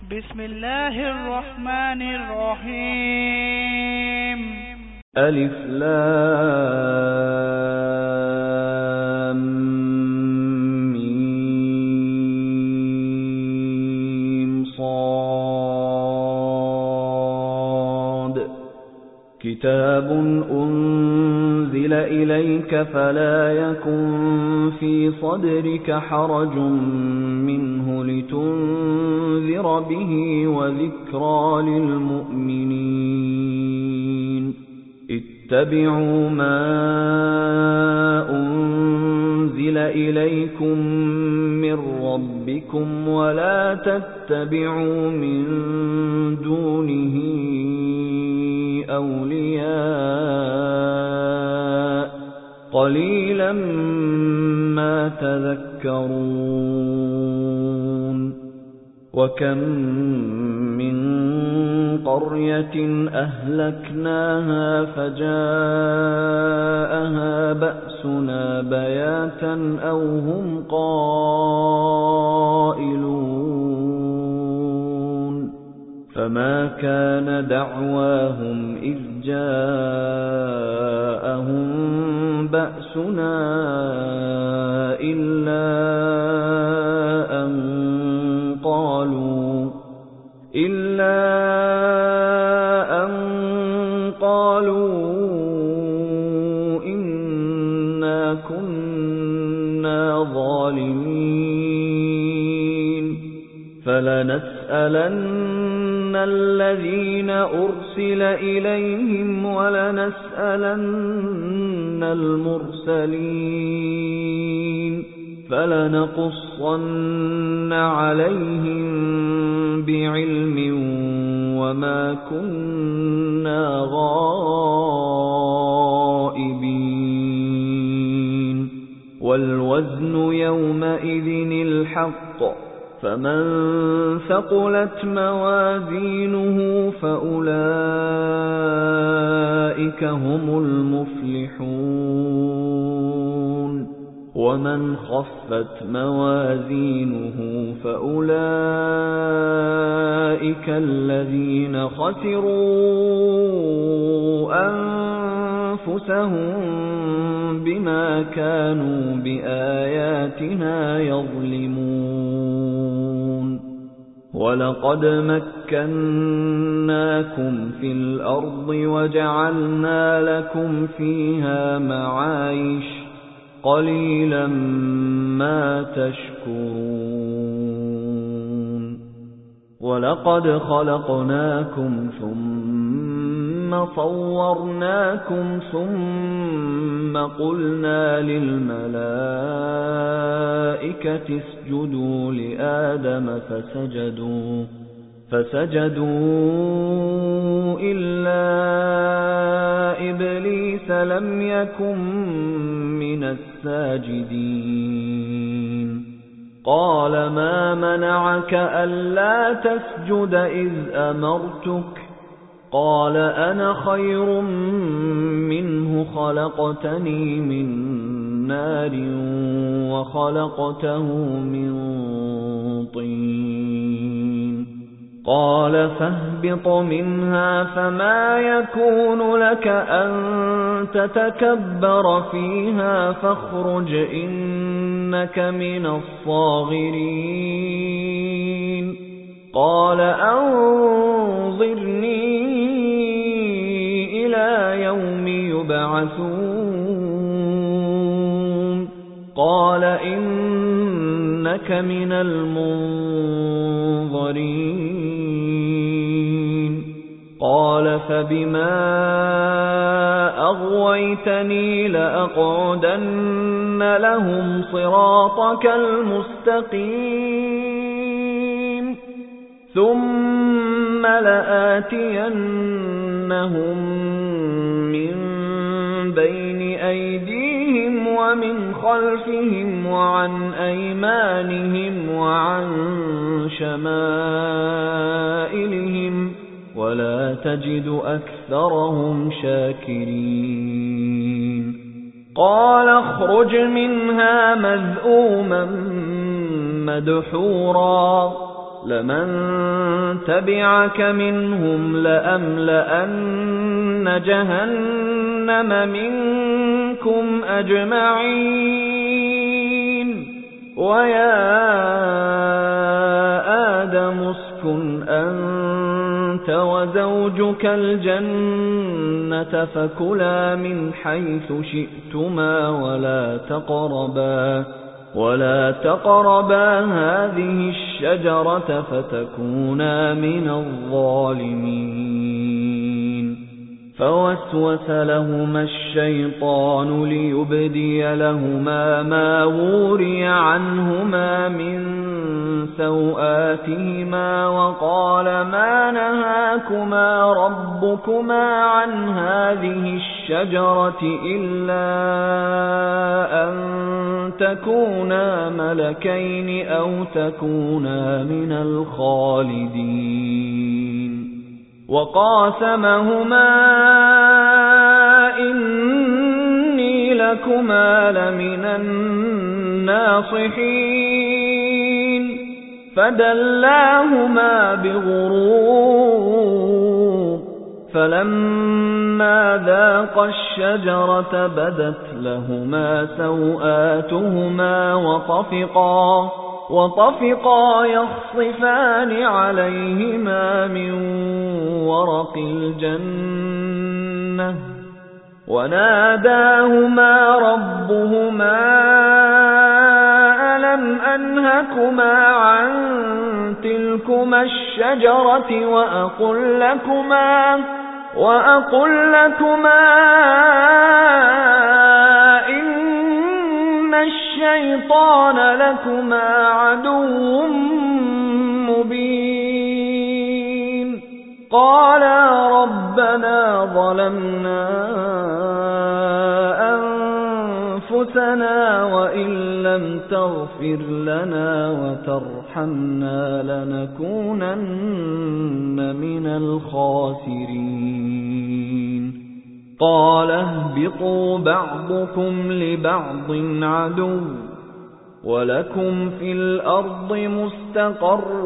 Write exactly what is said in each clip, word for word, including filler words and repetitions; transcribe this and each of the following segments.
بسم الله الرحمن الرحيم. ألف لام ميم صاد كتاب أنزل إليك فلا يكن في صدرك حرج منه لتنذر به وذكرى للمؤمنين. اتبعوا ما أنزل إليكم من ربكم ولا تتبعوا من دونه أولياء قليلا ما تذكرون. وكم من قرية أهلكناها فجاءها بأسنا بياتا أو هم قائلون فما كان دعواهم إذ جاءهم بأسنا إلا أن قالوا إلا أن قالوا إنا كنا ظالمين. فلنسألن الذين أرسل إليهم ولنسألن المرسلين فلنقصن عليهم بعلم وما كنا غائبين. والوزن يومئذ الحق فمن ثقلت موازينه فأولئك هم المفلحون. ومن خفت موازينه فأولئك الذين خسروا أنفسهم بما كانوا بآياتنا يظلمون. ولقد مكناكم في الأرض وجعلنا لكم فيها معايش قليلا ما تشكرون. ولقد خلقناكم ثم صورناكم ثم قلنا للملائكة اسجدوا لآدم فسجدوا فسجدوا إلا إبليس لم يكن من الساجدين. قال ما منعك ألا تسجد إذ أمرتك؟ قال أنا خير منه خلقتني من نار وخلقته من طين. قال فاهبط منها فما يكون لك أن تتكبر فيها فاخرج إنك من الصاغرين. قال أنظرني إلى يوم يبعثون. قال إنك من المنظرين. قال فبما أغويتني لأقعدن لهم صراطك المستقيم ثم لآتينهم من بين أيديهم ومن خلفهم وعن أيمانهم وعن شمائلهم ولا تجد أكثرهم شاكرين. قال اخرج منها مذءوما مدحورا لمن تبعك منهم لأملأن جهنم منكم أجمعين ويا آدم اسكن أنت وزوجك الجنة فكلا من حيث شئتما ولا تقربا ولا تقربا هذه الشجرة فتكونا من الظالمين فوسوس لهما الشيطان ليبدي لهما ما وري عنهما من سوآتهما وقال ما نهاكما ربكما عن هذه الشجرة إلا أن تكونا ملكين أو تكونا من الخالدين وقاسمهما إني لكما لمن الناصحين فدلاهما بغرور فلما ذاقا الشجرة بدت لهما سوآتهما وطفقا وطفقا يخصفان عليهما من ورق الجنة وناداهما ربهما ألم أنهكما عن تلكما الشجرة وأقل لكما وأقل لكما إن الشيطان لكما عدو مبين قالا ربنا ظلمنا أنفسنا وإن لم تغفر لنا وترحمنا لنكونن من الخاسرين قال اهبطوا بعضكم لبعض عدو ولكم في الأرض مستقر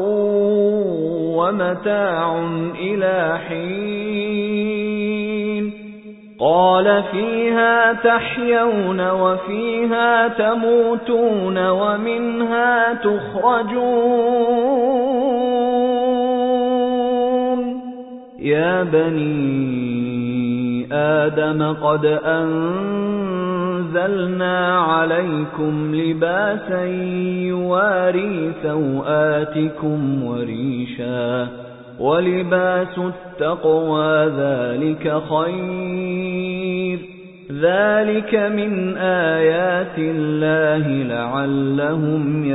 ومتاع إلى حين قال فيها تحيون وفيها تموتون ومنها تخرجون يا بني آدم قد أنزلنا عليكم لباسا يواري سوآتكم وريشا ولباس التقوى ذلك خير ذلك من آيات الله لعلهم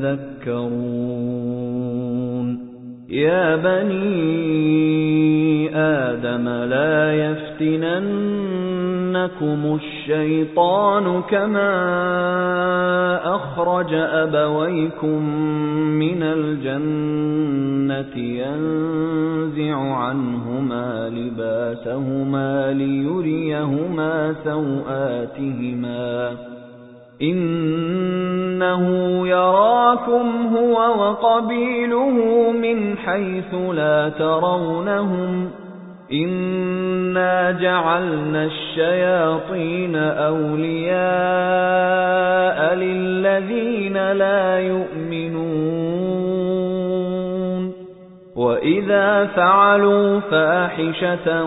يذكرون يا بني آدم لا يفتننكم الشيطان كما أخرج أبويكم من الجنة ينزع عنهما لباسهما ليريهما سوآتهما إنه يراكم هو وقبيله من حيث لا ترونهم إنا جعلنا الشياطين أولياء للذين لا يؤمنون وإذا فعلوا فاحشة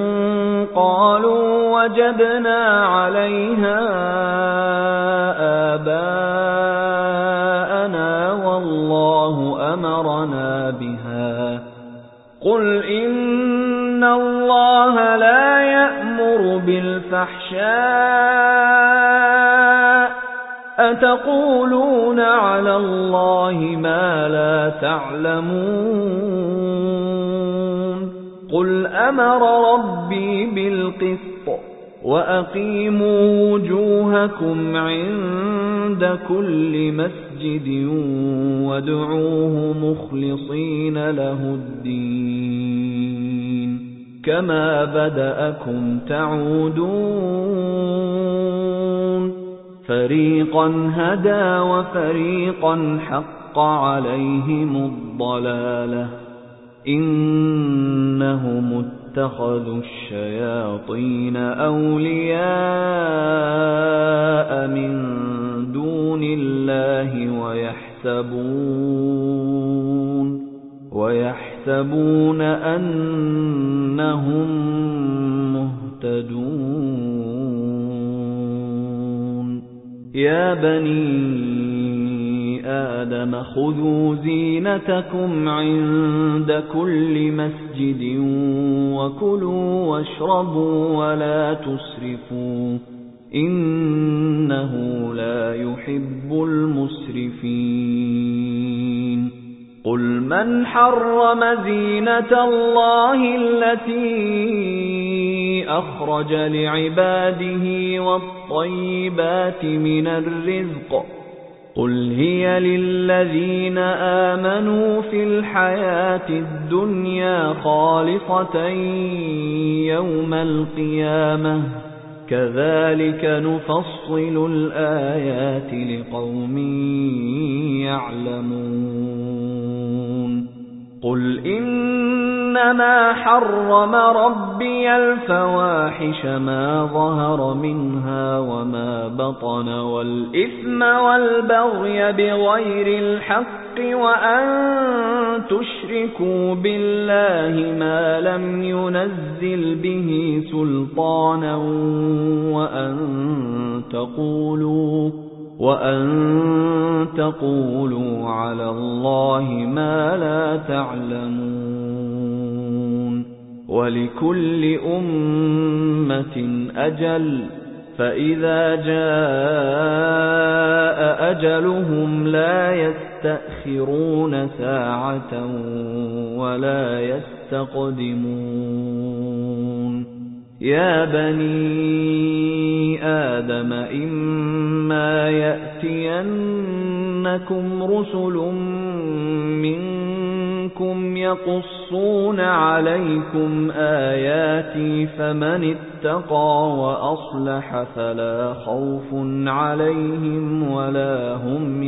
قالوا وجدنا عليها آباءنا والله أمرنا بها قل إن الله لا يأمر بالفحشاء أتقولون على الله ما لا تعلمون قل أمر ربي بالقسط وأقيموا وجوهكم عند كل مسجد وادعوه مخلصين له الدين كما بدأكم تعودون فريقا هدى وفريقا حق حق عليهم الضلالة إنهم اتخذوا الشياطين أولياء من دون الله ويحسبون ويحسبون أنهم مهتدون يا بني آدم خذوا زينتكم عند كل مسجد وكلوا واشربوا ولا تسرفوا إنه لا يحب المسرفين قل من حرم زينة الله التي أخرج لعباده والطيبات من الرزق قل هي للذين آمنوا في الحياة الدنيا خالصة يوم القيامة كذلك نفصل الآيات لقوم يعلمون قل إنما حرم ربي الفواحش ما ظهر منها وما بطن والإثم والبغي بغير الحق وأن تشركوا بالله ما لم ينزل به سلطانا وأن تقولوا وأن تقولوا على الله ما لا تعلمون ولكل أمة أجل فإذا جاء أجلهم لا يستأخرون ساعة ولا يستقدمون يا بني آدم إما يأتينكم رسل منكم يقصون عليكم آياتي فمن اتقى وأصلح فلا خوف عليهم ولا هم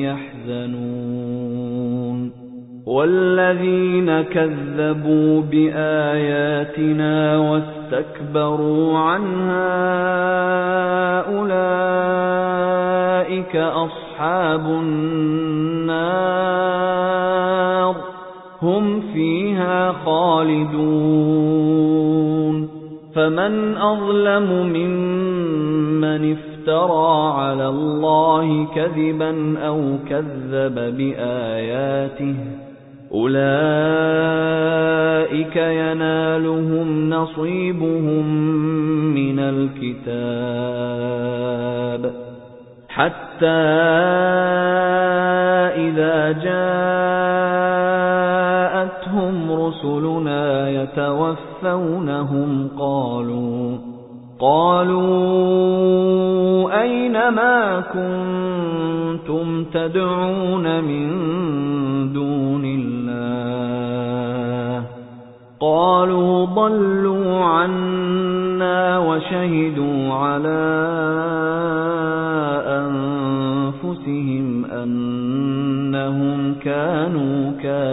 يحزنون والذين كذبوا بآياتنا واستكبروا عنها أولئك أصحاب النار هم فيها خالدون فمن أظلم ممن افترى على الله كذبا أو كذب بآياته أولئك ينالهم نصيبهم من الكتاب حتى إذا جاءتهم رسلنا يتوفونهم قالوا قالوا أين ما كنتم تدعون من دون الله قالوا ضلوا عنا وشهدوا على أنفسهم أنهم كانوا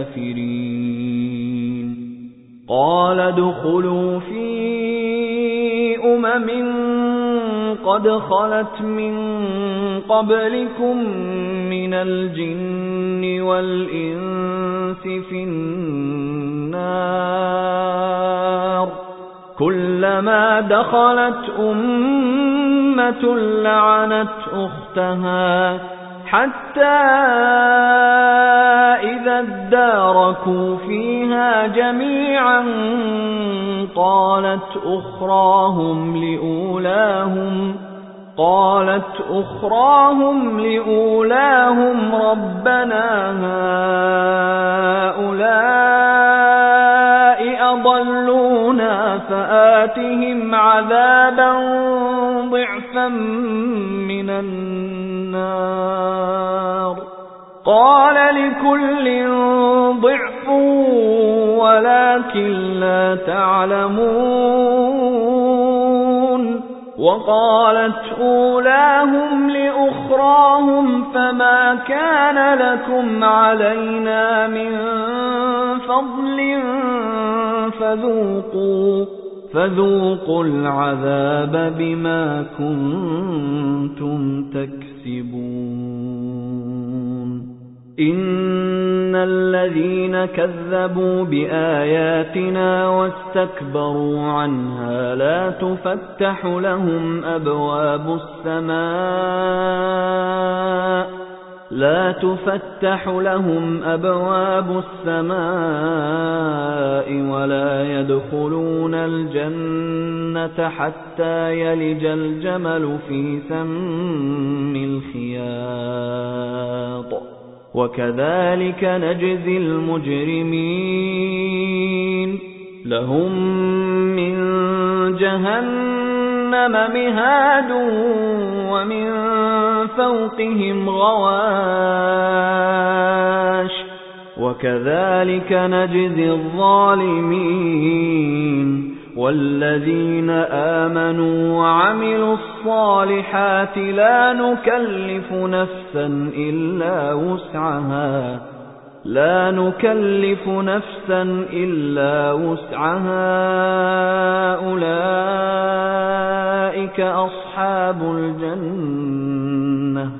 كافرين قال ادخلوا في أمم قد خلت من قبلكم من الجن والإنس في النار كلما دخلت أمة لعنت أختها حتى إذا اداركوا فيها جميعا قالت أخراهم لأولاهم قالت أخراهم لأولاهم ربنا هؤلاء أضلونا فآتهم عذابا ضعفا من النار قال لكل ضعف ولكن لا تعلمون وقالت أولاهم لأخراهم فما كان لكم علينا من فضل فذوقوا فذوقوا العذاب بما كنتم تكسبون إن الذين كذبوا بآياتنا واستكبروا عنها لا تفتح لهم أبواب السماء لا تفتح لهم أبواب السماء ولا يدخلون الجنة حتى يلج الجمل في سم الخياط وكذلك نجزي المجرمين لهم من جهنم مهاد ومن فوقهم غواش وكذلك نجزي الظالمين والذين آمنوا وعملوا الصالحات لا نكلف نفسا إلا وسعها لا نكلف نفسا إلا وسعها أولئك أصحاب الجنة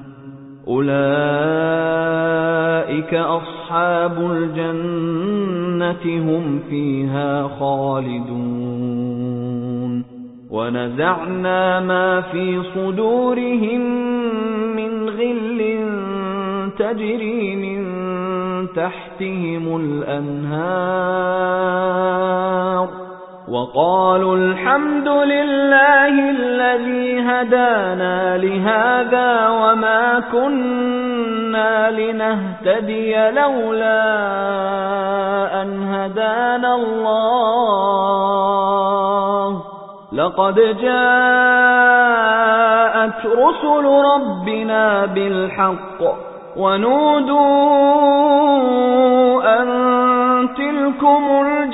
أولئك أصحاب الجنة هم فيها خالدون ونزعنا ما في صدورهم من غل تجري من تحتهم الأنهار وقالوا الحمد لله الذي هدانا لهذا وما كنا لنهتدي لولا أن هدانا الله لقد جاءت رسل ربنا بالحق ونودوا أن تلكم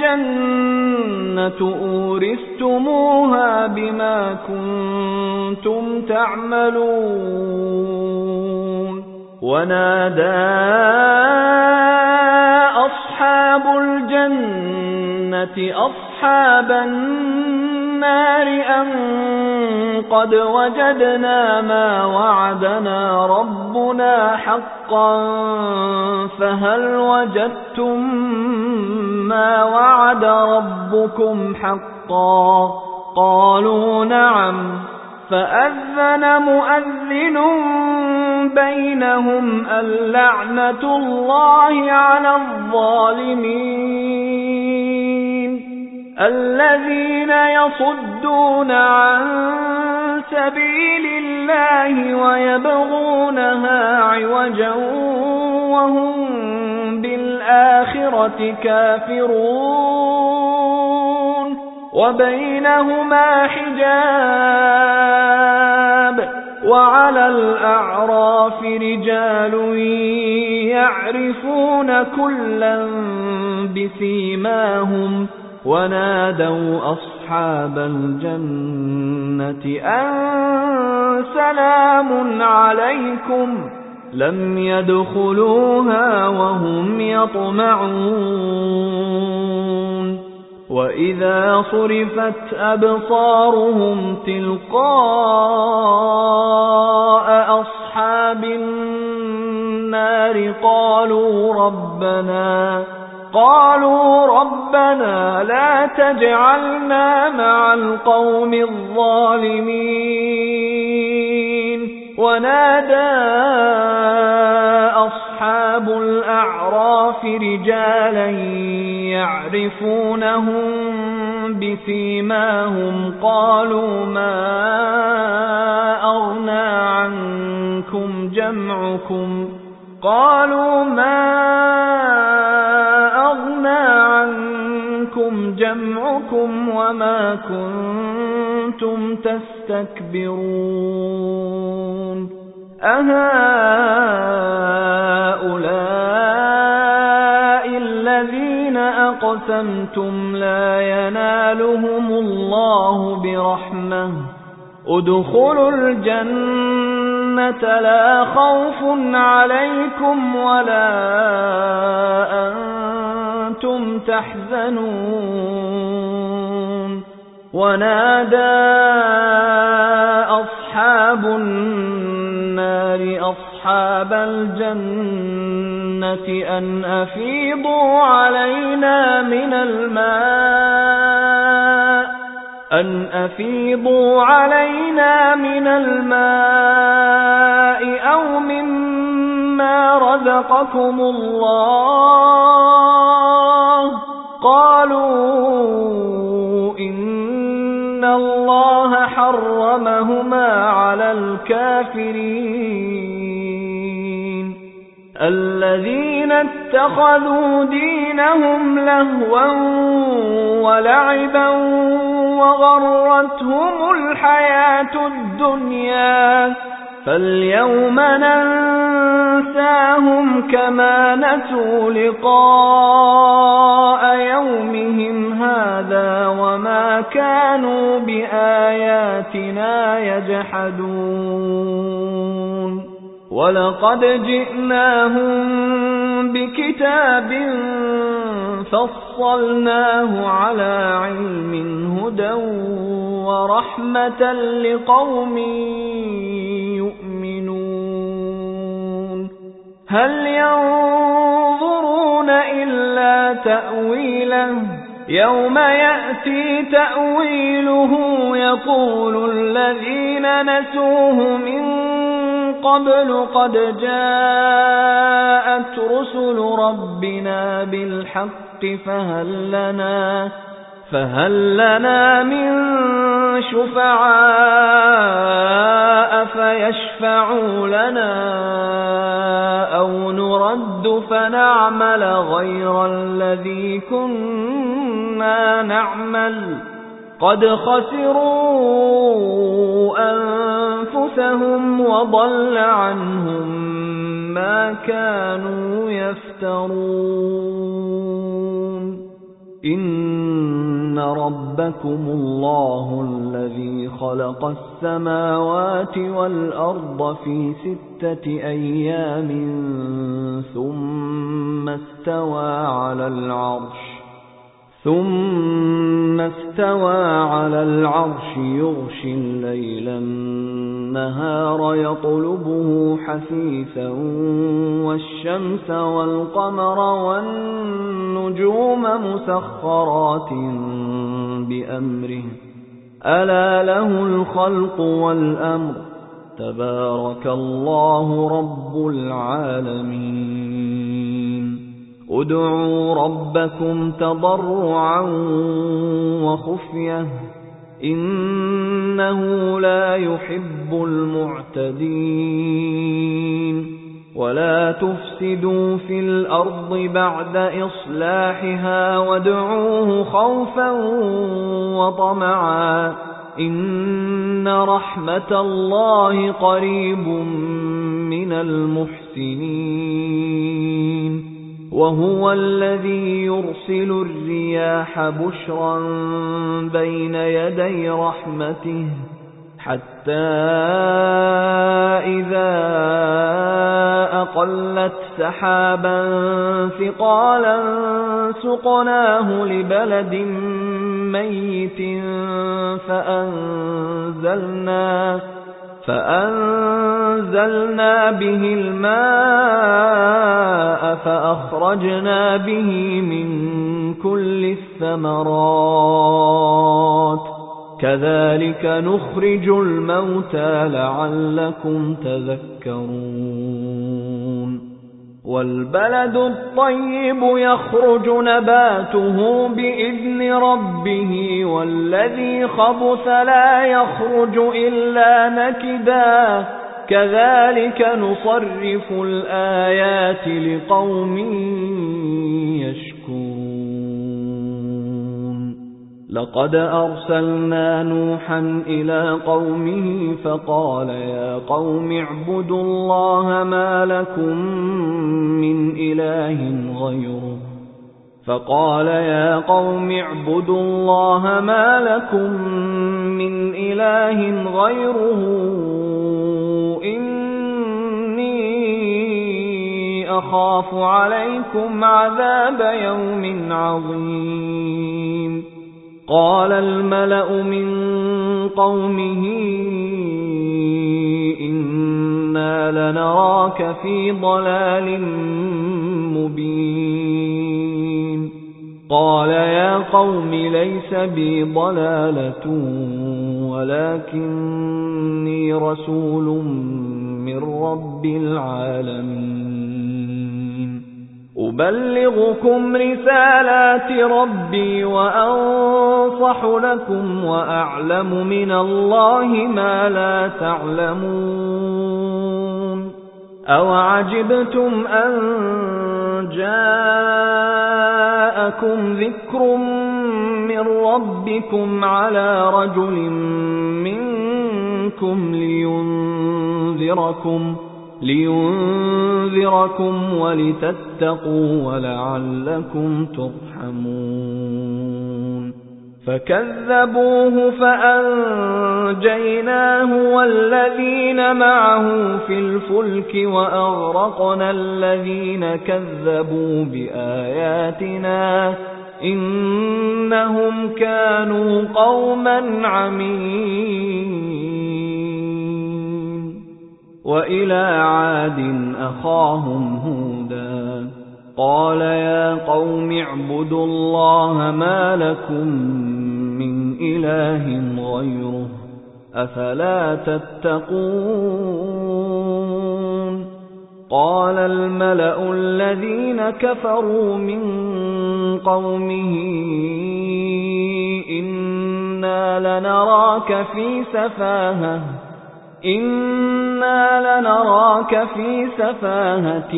الجنة أورثتموها بما كنتم تعملون ونادى أصحاب الجنة أصحاب النار أن قد وجدنا ما وعدنا ربنا حقا فهل وجدتم ما وعد ربكم حقا قالوا نعم فأذن مؤذن بينهم اللعنة الله على الظالمين الذين يصدون عن سبيل الله ويبغونها عوجا وهم بالآخرة كافرون وبينهما حجاب وعلى الأعراف رجال يعرفون كلا بسيماهم ونادوا أصحاب الجنة أن سلام عليكم لم يدخلوها وهم يطمعون وإذا صرفت أبصارهم تلقاء أصحاب النار قالوا ربنا قالوا ربنا لا تجعلنا مع القوم الظالمين ونادى أصحاب الأعراف رجالا يعرفونهم بسيماهم قالوا ما أغنى عنكم جمعكم قالوا ما أغنى عنكم جمعكم وما كنتم تستكبرون أهؤلاء الذين أقسمتم لا ينالهم الله برحمة ادخلوا الجنة لا خوف عليكم ولا أنتم تحزنون ونادى أصحاب النار أصحاب الجنة أن أفيضوا علينا من الماء أن أفيضوا علينا من الماء أو مما رزقكم الله قالوا إن الله حرمهما على الكافرين الذين اتخذوا دينهم لهوا ولعبا وغرتهم الحياة الدنيا فاليوم ننساهم كما نسوا لقاء يومهم هذا وما كانوا بآياتنا يجحدون ولقد جئناهم بكتاب فصلناه على علم هدى ورحمة لقوم يؤمنون هل ينظرون إلا تأويله يوم يأتي تأويله يقول الذين نسوه من قبل قد جاءت رسل ربنا بالحق فهل لنا فهل لنا من شفعاء فيشفعوا لنا أو نرد فنعمل غير الذي كنا نعمل قد خسروا أنفسهم وضل عنهم ما كانوا يفترون إن ربكم الله الذي خلق السماوات والأرض في ستة أيام ثم استوى على العرش ثم استوى على العرش يغشي الليل النهار يطلبه حثيثا والشمس والقمر والنجوم مسخرات بأمره ألا له الخلق والأمر تبارك الله رب العالمين ادعوا ربكم تضرعا وخفية إنه لا يحب المعتدين ولا تفسدوا في الأرض بعد إصلاحها وادعوه خوفا وطمعا إن رحمة الله قريب من المحسنين وهو الذي يرسل الرياح بشرا بين يدي رحمته حتى إذا أقلت سحابا ثقالا سقناه لبلد ميت فأنزلنا فأنزلنا به الماء فأخرجنا به من كل الثمرات كذلك نخرج الموتى لعلكم تذكرون والبلد الطيب يخرج نباته بإذن ربه والذي خبث لا يخرج إلا نكدا كذلك نصرف الآيات لقوم يشكرون لقد أرسلنا نوحا إلى قومه فقال يا قوم اعبدوا الله ما لكم من إله غيره فقال يا قوم اعبدوا الله ما لكم من إله غيره إني أخاف عليكم عذاب يوم عظيم قال الملأ من قومه إنا لنراك في ضلال مبين قال يا قوم ليس بي ضلالة ولكني رسول من رب العالمين أبلغكم رسالات ربي وأنصح لكم وأعلم من الله ما لا تعلمون أوعجبتم أن جاءكم ذكر من ربكم على رجل منكم لينذركم لينذركم ولتتقوا ولعلكم ترحمون فكذبوه فأنجيناه والذين معه في الفلك وأغرقنا الذين كذبوا بآياتنا إنهم كانوا قوما عمين وإلى عاد أخاهم هودا قال يا قوم اعبدوا الله ما لكم من إله غيره أفلا تتقون قال الملأ الذين كفروا من قومه إنا لنراك في سفاهة إنا لنراك في سفاهة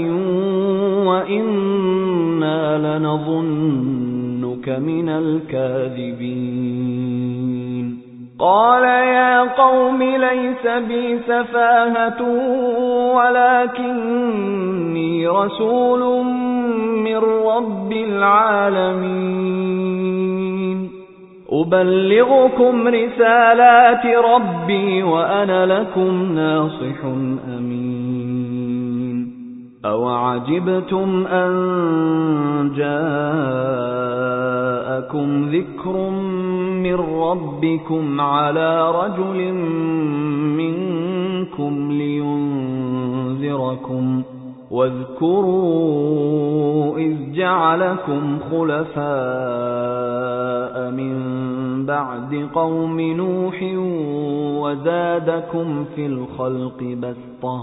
وإنا لنظنك من الكاذبين قال يا قوم ليس بي سفاهة ولكني رسول من رب العالمين أبلغكم رسالات ربي وأنا لكم ناصح أمين أوعجبتم أن جاءكم ذكر من ربكم على رجل منكم لينذركم واذكروا إذ جعلكم خلفاء من بعد قوم نوح وزادكم في الخلق بسطة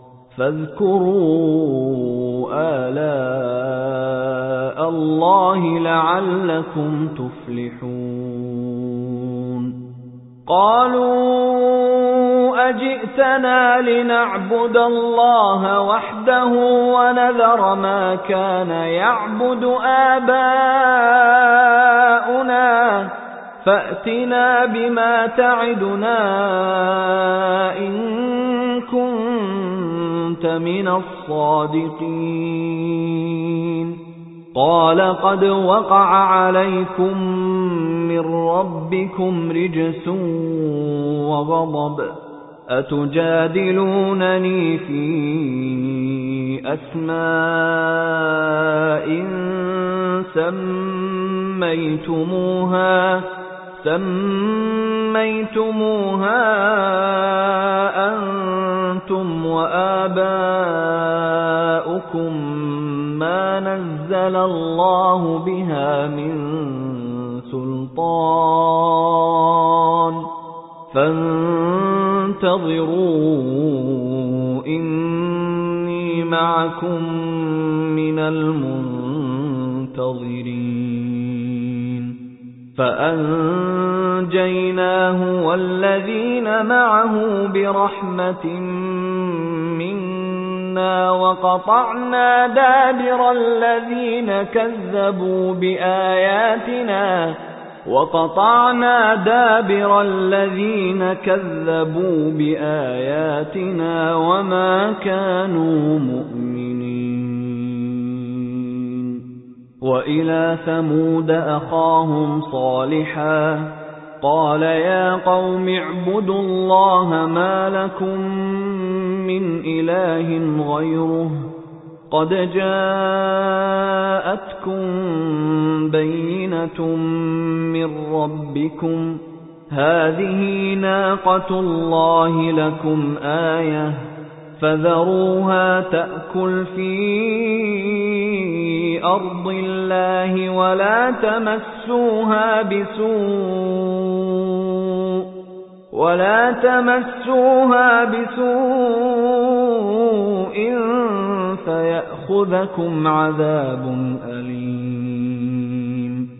فاذكروا آلاء الله لعلكم تفلحون قالوا أجئتنا لنعبد الله وحده ونذر ما كان يعبد آباؤنا فأتنا بما تعدنا إن كنت من الصادقين قال قد وقع عليكم من ربكم رجس وغضب أتجادلونني في أسماء سميتموها سميتموها أنتم وآباؤكم ما نزل الله بها من سلطان فانتظروا إني معكم من المنتظرين فأنجيناه والذين معه برحمة منا وقطعنا دابر الذين كذبوا بآياتنا وقطعنا دابر الذين كذبوا بآياتنا وما كانوا مؤمنين وإلى ثمود أخاهم صالحا قال يا قوم اعبدوا الله ما لكم من إله غيره قد جاءتكم بينة من ربكم هذه ناقة الله لكم آية فذروها تأكل في أرض الله ولا تمسوها بسوء ولا تمسوها بسوء فيأخذكم عذاب أليم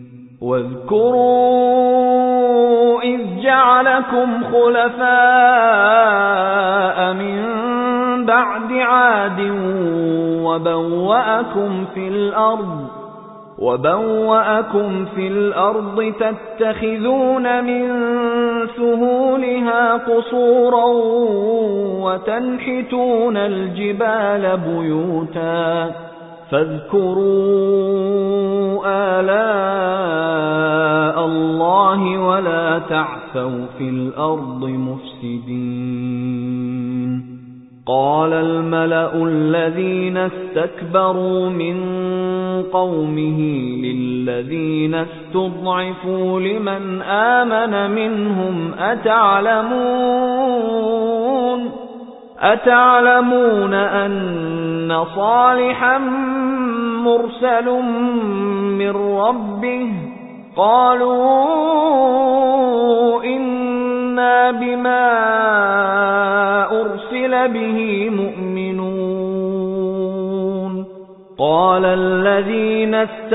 واذكروا إذ جعلكم خلفاء من بعد عاد وبوأكم في الأرض وبوأكم في الأرض تتخذون من سهولها قصورا وتنحتون الجبال بيوتا فاذكروا آلاء الله ولا تعثوا في الأرض مفسدين قال الملأ الذين استكبروا من قومه للذين استضعفوا لمن آمن منهم أتعلمون أتعلمون أن صالحا مرسل من ربه قالوا إنا بما أرسل به مؤمنون قال الذين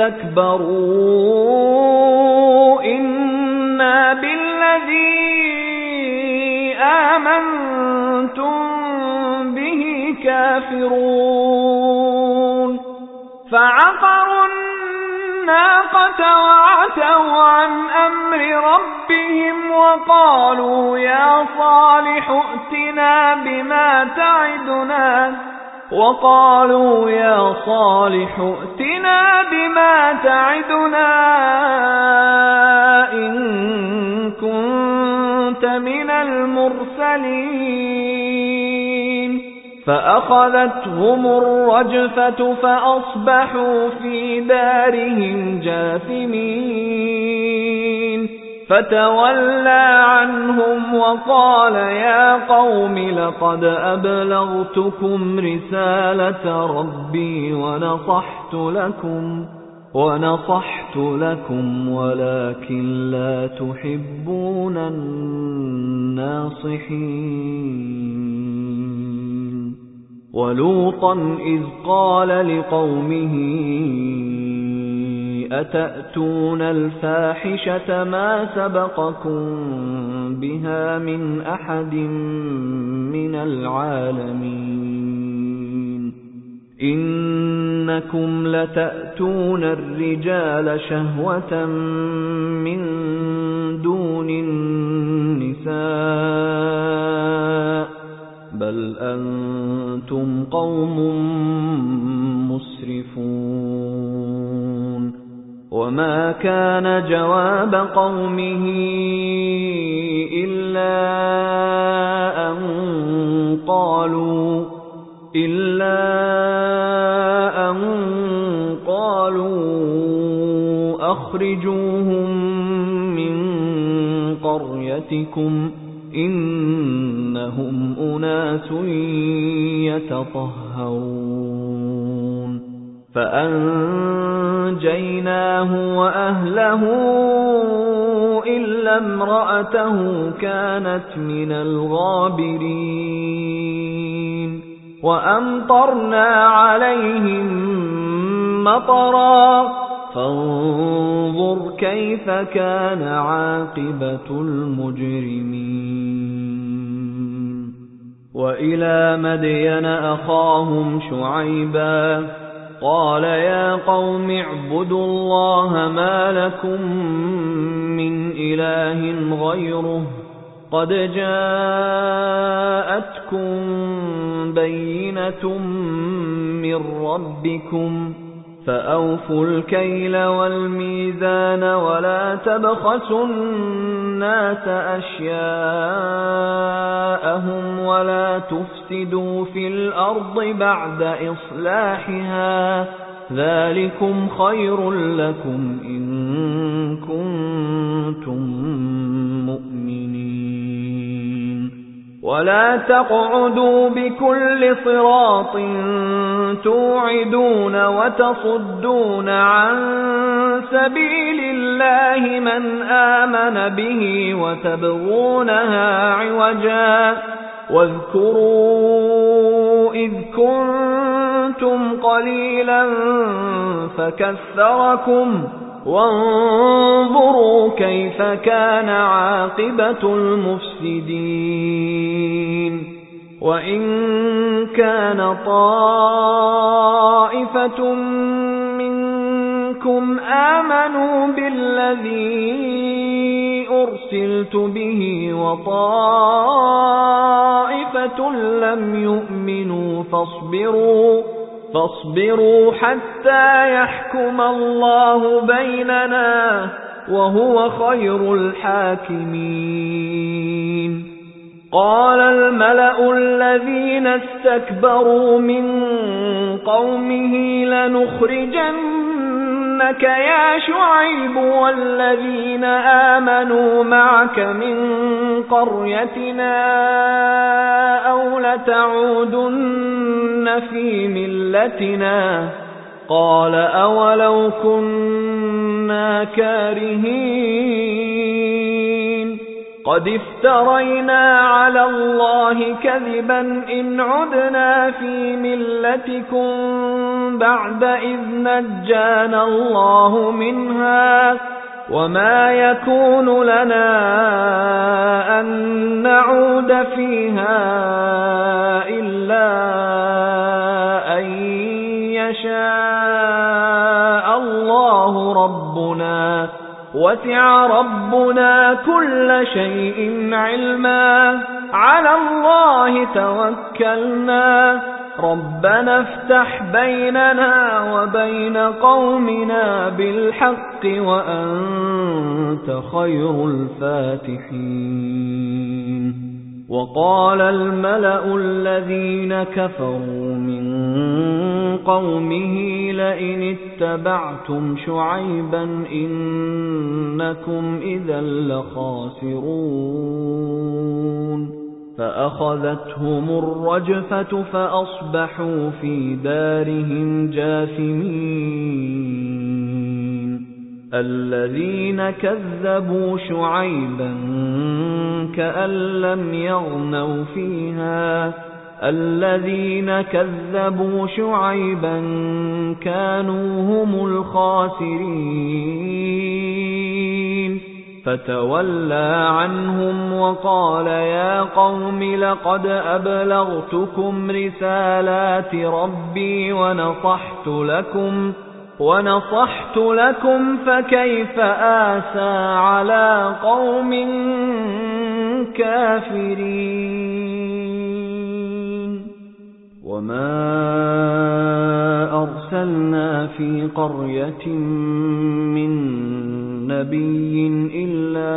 استكبروا إنا بالذي آمنتم به كافرون فعقروا الناقة وعتوا عن أمر ربهم وقالوا يا صالح ائتنا بما تعدنا وقالوا يا صالح ائتنا بما تعدنا إن كنت من المرسلين فأخذتهم الرجفة فأصبحوا في دارهم جاثمين فتولى عنهم وقال يا قوم لقد أبلغتكم رسالة ربي ونصحت لكم ونصحت لكم ولكن لا تحبون الناصحين ولوطا إذ قال لقومه أتأتون الفاحشة ما سبقكم بها من أحد من العالمين إنكم لتأتون الرجال شهوة من دون النساء بل أنتم قوم مسرفون وما كان جواب قومه إلا أن قالوا إلا أن قالوا أخرجوهم من قريتكم إنهم أناس يتطهرون فأنجيناه وأهله إلا امرأته كانت من الغابرين وأمطرنا عليهم مطرا فانظر كيف كان عاقبة المجرمين وإلى مدين أخاهم شعيبا قال يا قوم اعبدوا الله ما لكم من إله غيره قد جاءتكم بينة من ربكم فأوفوا الكيل والميزان ولا تبخسوا الناس أشياءهم ولا تفسدوا في الأرض بعد إصلاحها ذلكم خير لكم إن كنتم مؤمنين ولا تقعدوا بكل صراط توعدون وتصدون عن سبيل الله من آمن به وتبغونها عوجا واذكروا إذ كنتم قليلا فكثركم وانظروا كيف كان عاقبة المفسدين وإن كان طائفة منكم آمنوا بالذي أرسلت به وطائفة لم يؤمنوا فاصبروا فاصبروا حتى يحكم الله بيننا وهو خير الحاكمين قال الملأ الذين استكبروا من قومه لنخرجنك يا شعيب والذين آمنوا معك من قريتنا أو لتعودن في ملتنا قال أولو كنا كارهين قد افترينا على الله كذبا إن عدنا في ملتكم بعد إذ نجانا الله منها وما يكون لنا أن نعود فيها إلا أن يشاء الله ربنا وسع ربنا كل شيء علما على الله توكلنا ربنا افتح بيننا وبين قومنا بالحق وأنت خير الفاتحين وقال الملأ الذين كفروا من قومه لئن اتبعتم شعيبا إنكم إذا لخاسرون فأخذتهم الرجفة فأصبحوا في دارهم جاثمين الذين كذبوا شعيبا كأن لم يغنوا فيها الذين كذبوا شعيبا كانوا هم الخاسرين فتولى عنهم وقال يا قوم لقد أبلغتكم رسالات ربي ونصحت لكم ونصحت لكم فكيف آسى على قوم كافرين وما أرسلنا في قرية من نبي إلا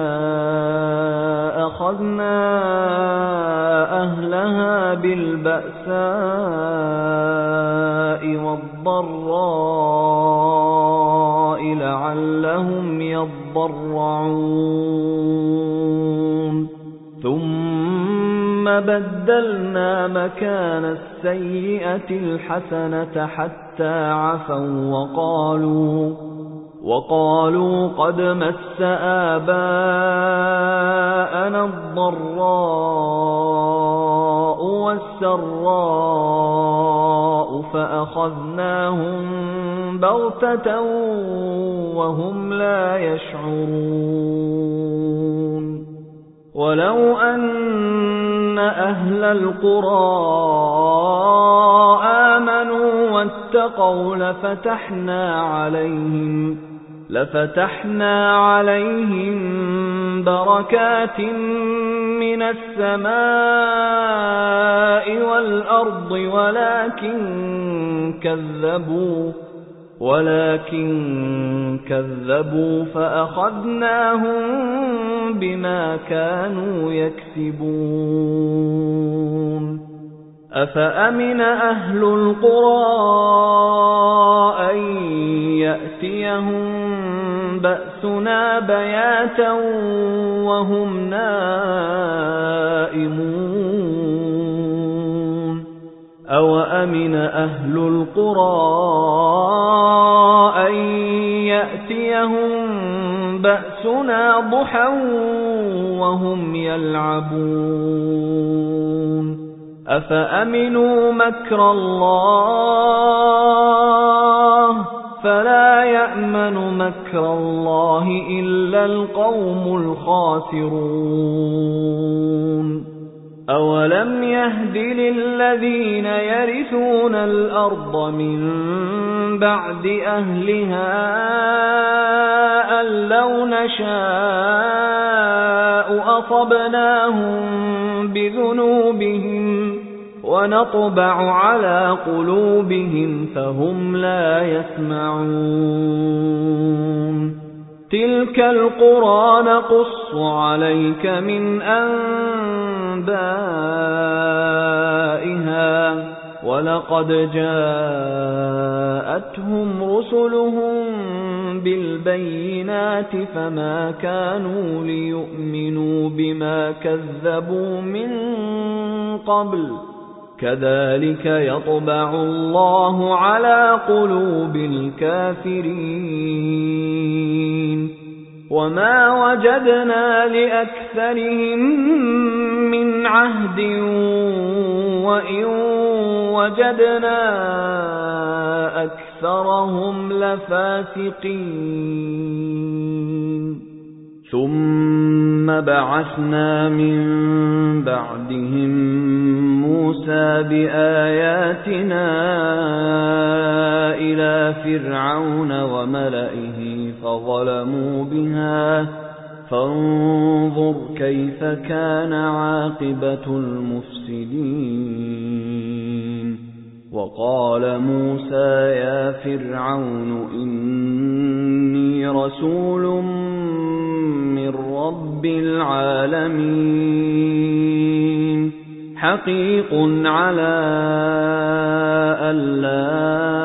أخذنا أهلها بالبأساء والضراء لعلهم يضرعون ثم بدلنا مكان السيئة الحسنة حتى عفوا وقالوا وقالوا قد مس آباءنا الضراء والسراء فأخذناهم بغتة وهم لا يشعرون ولو أن أهل القرى آمنوا واتقوا لفتحنا عليهم لفتحنا عليهم بركات من السماء والأرض ولكن كذبوا ولكن كذبوا فأخذناهم بما كانوا يكسبون أفأمن أهل القرى أن يأتيهم بأسنا بياتا وهم نائمون أوأمن أهل القرى أن يأتيهم بأسنا ضحى وهم يلعبون أفأمنوا مكر الله فلا يأمن مكر الله إلا القوم الخاسرون أولم يهد للذين يرثون الأرض من بعد أهلها أن لو نشاء أصبناهم بذنوبهم ونطبع على قلوبهم فهم لا يسمعون تلك القرى نقص عليك من أنبائها ولقد جاءتهم رسلهم بالبينات فما كانوا ليؤمنوا بما كذبوا من قبل كذلك يطبع الله على قلوب الكافرين وما وجدنا لأكثرهم من عهد وإن وجدنا أكثرهم لفاسقين ثم بعثنا من بعدهم موسى بآياتنا إلى فرعون وملئه فظلموا بها فانظر كيف كان عاقبة المفسدين وقال موسى يا فرعون إني رسول من رب العالمين حقيق على ألا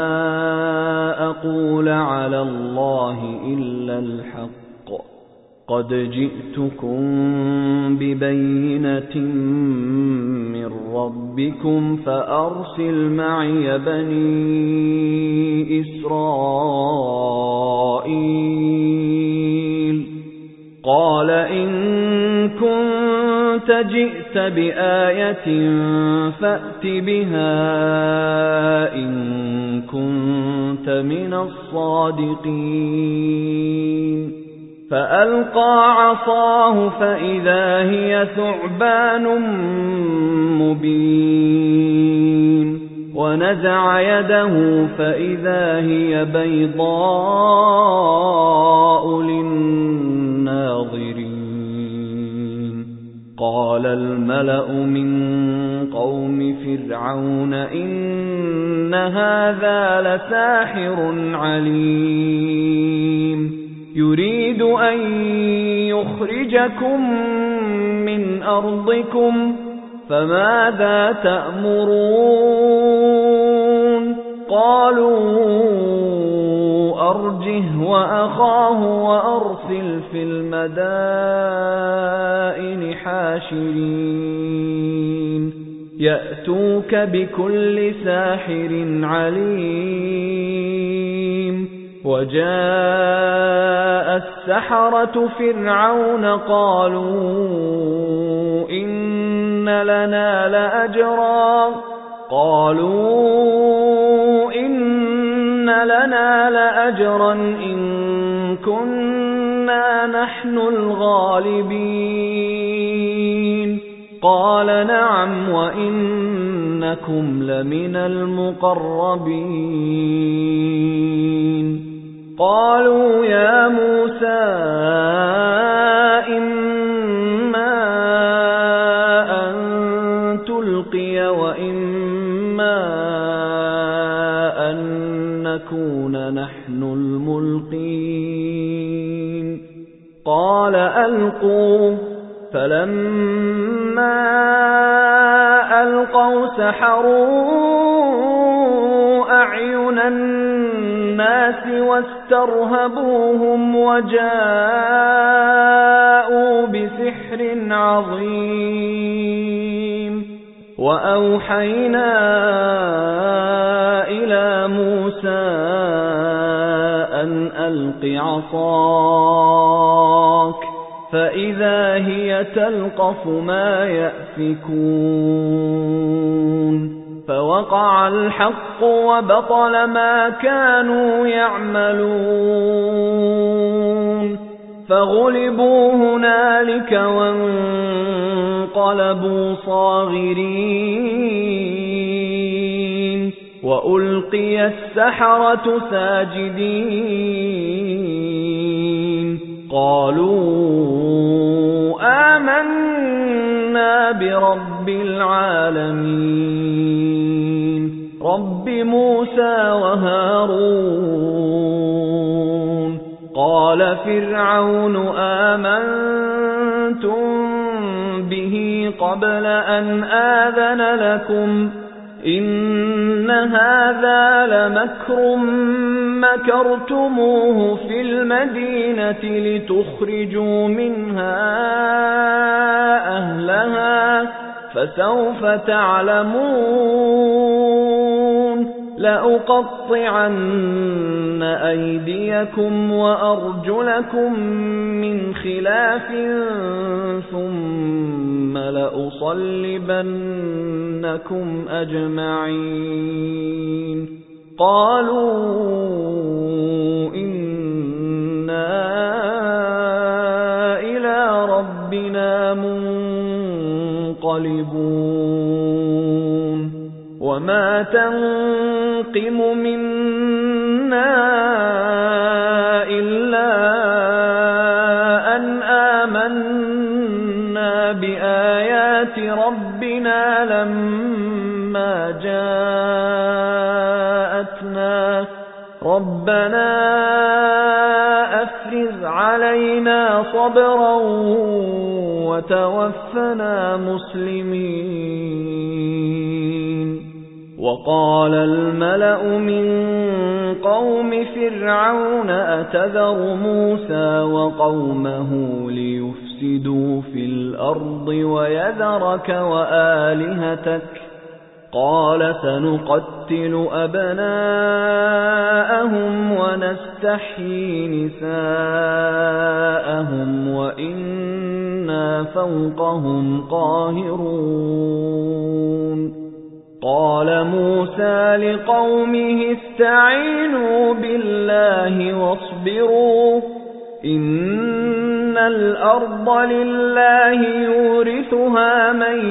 أقول على الله إلا الحق قد جئتكم ببينة من ربكم فأرسل معي بني إسرائيل قال إن كنت جئت بآية فأت بها إن كنت من الصادقين فألقى عصاه فإذا هي ثعبان مبين ونزع يده فإذا هي بيضاء للناظرين قال الملأ من قوم فرعون إن هذا لساحر عليم يريد أن يخرجكم من أرضكم فماذا تأمرون قالوا أرجه وأخاه وأرسل في المدائن حاشرين يأتوك بكل ساحر عليم وجاء السحرة فرعون قالوا إن لنا لأجرا قالوا إن لنا لأجرا إن كنا نحن الغالبين قال نعم وإنكم لمن المقربين قالوا يا موسى إما أن تلقي وإما أن نكون نحن قال ألقوا فلما ألقوا سحروا أعين الناس واسترهبوهم وجاءوا بسحر عظيم وأوحينا إلى موسى أن ألق عصاك فإذا هي تلقف ما يأفكون فوقع الحق وبطل ما كانوا يعملون فغلبوا هنالك وانقلبوا صاغرين وألقي السحرة ساجدين قالوا آمنا برب العالمين رب موسى وهارون قال فرعون آمنتم به قبل أن آذن لكم إن هذا لمكر مكرتموه في المدينة لتخرجوا منها أهلها فسوف تعلمون لأقطعن أيديكم وأرجلكم من خلاف ثم لأصلبنكم أجمعين قالوا إنا إلى ربنا منقلبون وما تنقم منا إلا أن آمنا بآيات ربنا لما جاءتنا ربنا أفرغ علينا صبرا وتوفنا مسلمين وقال الملأ من قوم فرعون أتذر موسى وقومه ليفسدوا في الأرض ويذرك وآلهتك قال سنقتل أبناءهم ونستحيي نساءهم وإنا فوقهم قاهرون قال موسى لقومه استعينوا بالله واصبروا إن الأرض لله يورثها من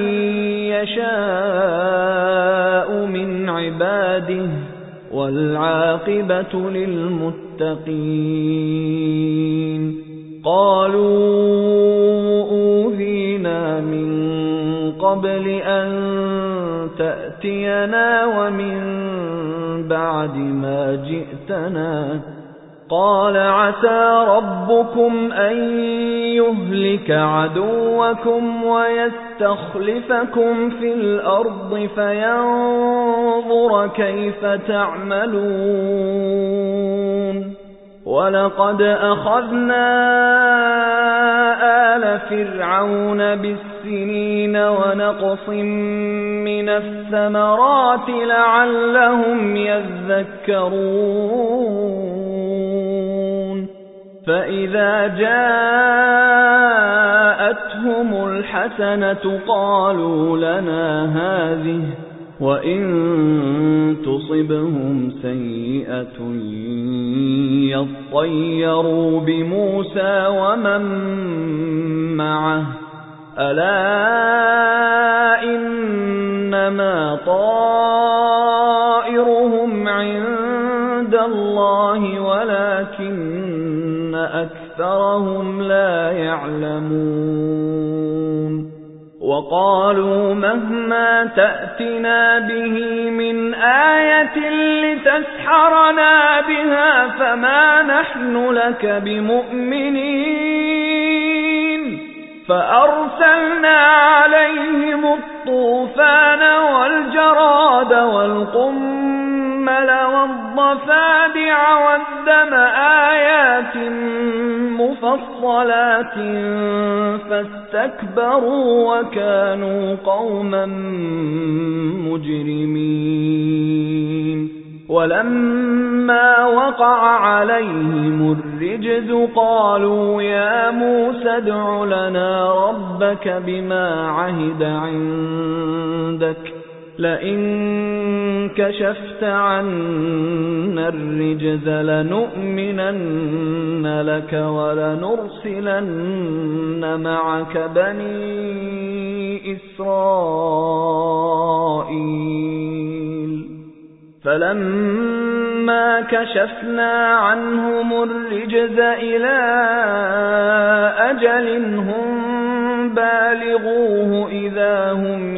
يشاء من عباده والعاقبة للمتقين قالوا أوذينا من قبل أن تأتينا ومن بعد ما جئتنا قال عسى ربكم أن يهلك عدوكم ويستخلفكم في الأرض فينظر كيف تعملون ولقد أخذنا آل فرعون بالسنين ونقص من الثمرات لعلهم يذكرون فإذا جاءتهم الحسنة قالوا لنا هذه وإن تصبهم سيئة يطيروا بموسى ومن معه ألا إنما طائرهم عند الله ولكن أكثرهم لا يعلمون وقالوا مهما تأتنا به من آية لتسحرنا بها فما نحن لك بمؤمنين فأرسلنا عليهم الطوفان والجراد والقمل والضفادع والدم آيات مفصلات فاستكبروا وكانوا قوما مجرمين ولما وقع عليهم الرجز قالوا يا موسى ادع لنا ربك بما عهد عندك لئن كشفت عنا الرجز لنؤمنن لك ولنرسلن معك بني إسرائيل فلما كشفنا عنهم الرجز إلى أجل هم بالغوه إذا هم